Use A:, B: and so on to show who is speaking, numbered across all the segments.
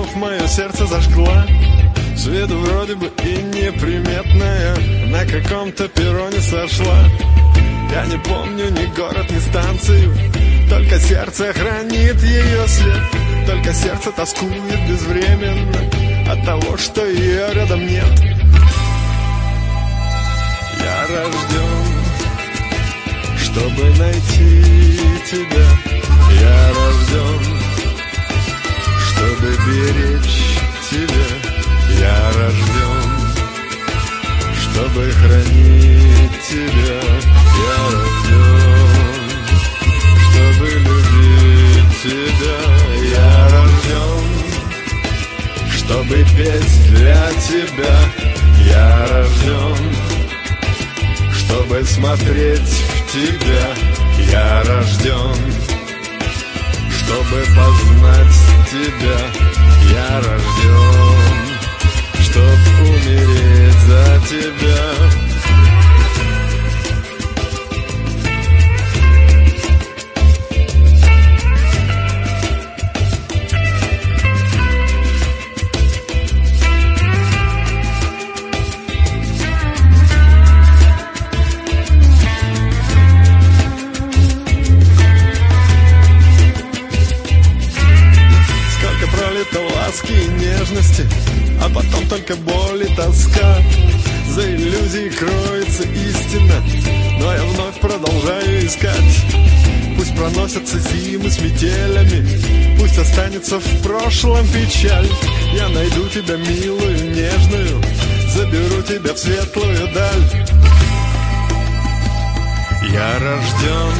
A: любовь мое сердце зажгла. С виду вроде бы и неприметная, на каком-то перроне сошла. Я не помню ни город, ни станцию, только сердце хранит ее след. Только сердце тоскует безвременно от того, что ее рядом нет. Я рожден, чтобы найти тебя. Я рожден, чтобы беречь тебя. Я рожден, чтобы хранить тебя. Я рожден, чтобы любить тебя. Я рожден, чтобы петь для тебя. Я рожден, чтобы смотреть в тебя. Я рожден, чтобы познать тебя. Я рожден, чтоб умереть за тебя. Ласки и нежности, а потом только боль и тоска. За иллюзией кроется истина, но я вновь продолжаю искать. Пусть проносятся зимы с метелями, пусть останется в прошлом печаль. Я найду тебя милую, нежную, заберу тебя в светлую даль. Я рожден,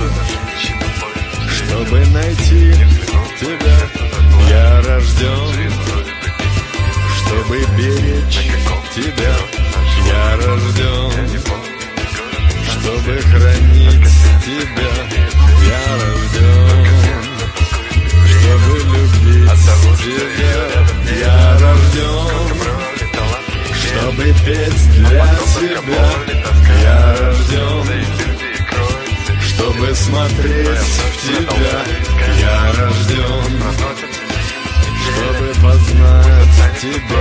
A: чтобы найти тебя. Я рожден, чтобы беречь тебя. Я рожден, чтобы хранить тебя. Я рожден, чтобы любить тебя. Я рожден, чтобы петь для тебя. Я рожден, чтобы смотреть в тебя. Я рожден, чтобы познать тебя.